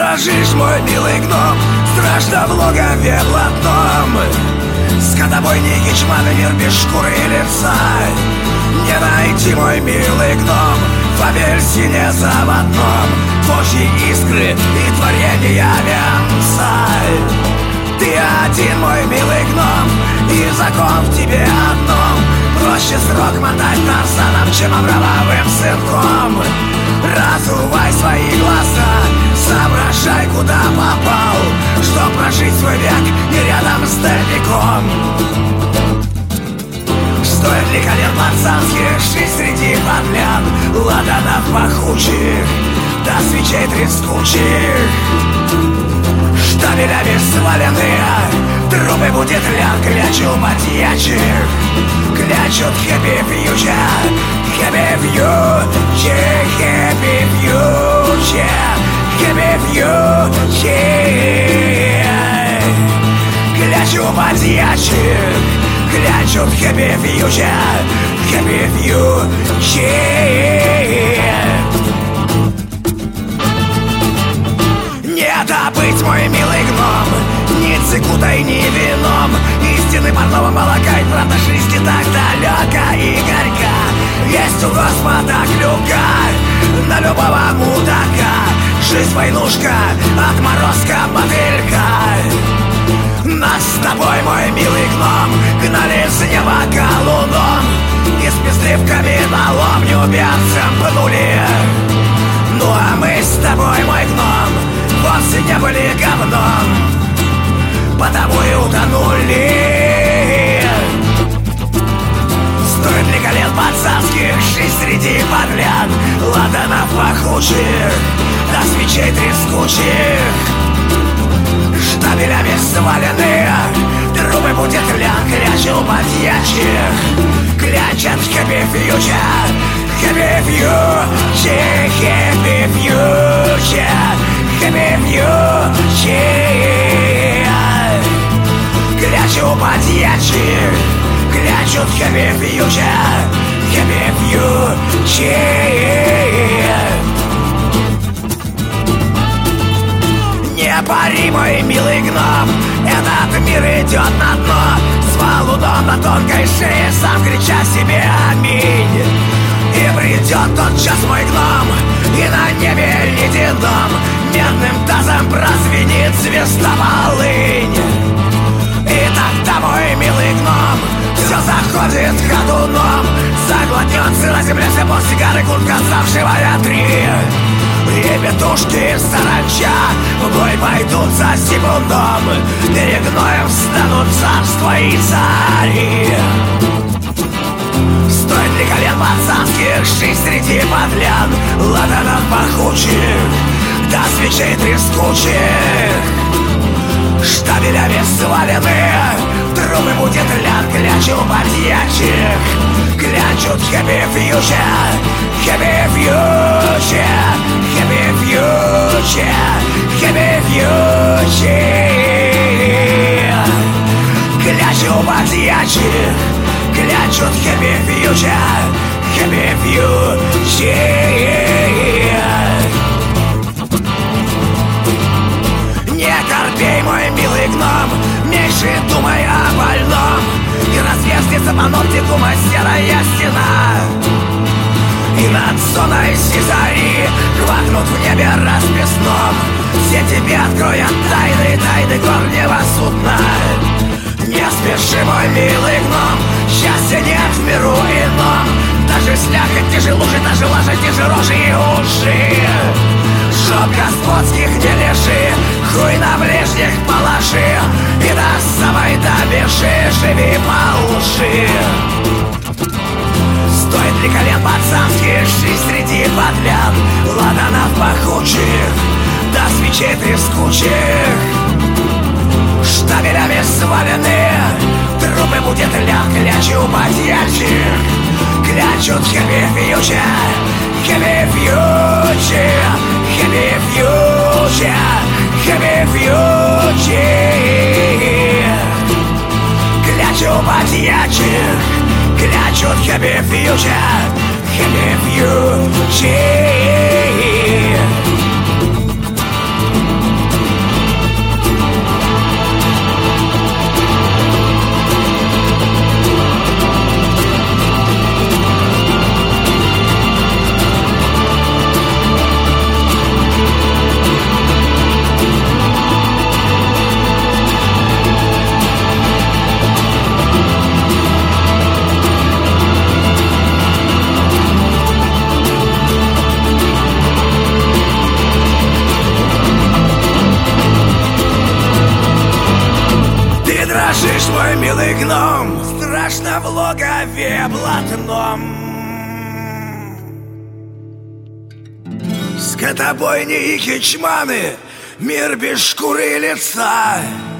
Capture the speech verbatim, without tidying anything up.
сторожишь, мой милый гном, страшно в логове блатном. Скотобойники, чманы, мир без шкуры и лица. Не найти, мой милый гном, в апельсине заводном Божьи искры и творения венца. Ты один, мой милый гном, и закон в тебе одном. Проще срок мотать Тарзаном, чем Аврамовым сынком. Разувай свои глаза, соображай, куда попал, чтоб прожить свой век не рядом с дальником. Стоит ли колен пацанских жизнь среди подлян, ладанов пахучих, до свечей трескучих? Штабелями сваленные трупы будет лян, клячу подьячих, клячут хэппи-фьючер, хэппи-фьючер, хэппи-фьючер, хэппи-фьючер, клячу подьячих, клячут хэппи-фьючер, хэппи-фьючер. Не добыть, мой милый гном, ни цикутой, ни вином. Истины парного молока и правда жизни так далека и горька. Есть у Господа клюка на любого мудака. Жизнь войнушка, отморозка, мотылька. Нас с тобой, мой милый гном, гнали с неба колуном и с песливками на ломню берцем пнули. Ну а мы с тобой, мой гном, вовсе не были говном, потому и утонули. Стоит ли колен пацанских жизнь среди подлян, ладанов пахучих, до свечей трескучих? Штабелями сваленные трупы будет лян, клячу подьячих, клячат хэппи-фьючер, хэппи-фьючер, хэппи-фьючер, хэппи-фьючер, клячу подьячих, клячут хэппи-фьючер, хэппи-фьючер. Не пари, мой милый гном, этот мир идет на дно. С валуном на тонкой шее, сам крича себе аминь. И придет тот час, мой гном, и на небе ледяном медным тазом прозвенит звезда полынь. И тогда, мой милый гном, все заходит ходуном, заглотнет сыра земля, слепот сигары, куртка, завшивая три. И петушки саранча в бой пойдут за секундом, перед гноем встанут царства и цари. Стоит ли колен пацанских жизнь среди подлян, ладанов пахучих, до свечей трескучих? Штабелями сваленные трупы будет лян, клячу подьячих, клячут хэппи-фьючер, хэппи-фьючер, хэппи-фьючер, хэппи-фьючер, клячу подьячих, клячут хэппи-фьючер, хэппи-фьючер. Не корпей, мой милый гном, меньше думай о больном, и разверзнется по ногтику серая стена. И над зоной сизари квакнут в небе расписном, все тебе откроют тайны, тайны горнего судна. Не спеши, мой милый гном, счастья нет в миру ином. Даже слякоть тяжело же, даже лажа тяжело рожи и уши. Чтоб господских не лиши, хуй на ближних положи, и до самой добежи живи по уши. Стоит ли колен пацанских жизнь среди подлян, ладанов пахучих, до свечей трескучих? Штабелями сваленные трупы будет лян, клячу подьячих, клячут хэппи-фьючер, хэппи-фьючер, хэппи-фьючер, хэппи-фьючер, клячу подьячих, клячут хэппи-фьючер, хэппи-фьючер. спишь, мой милый гном? Страшно в логове блатном. Скотобойни и хичманы, мир без шкуры и лица.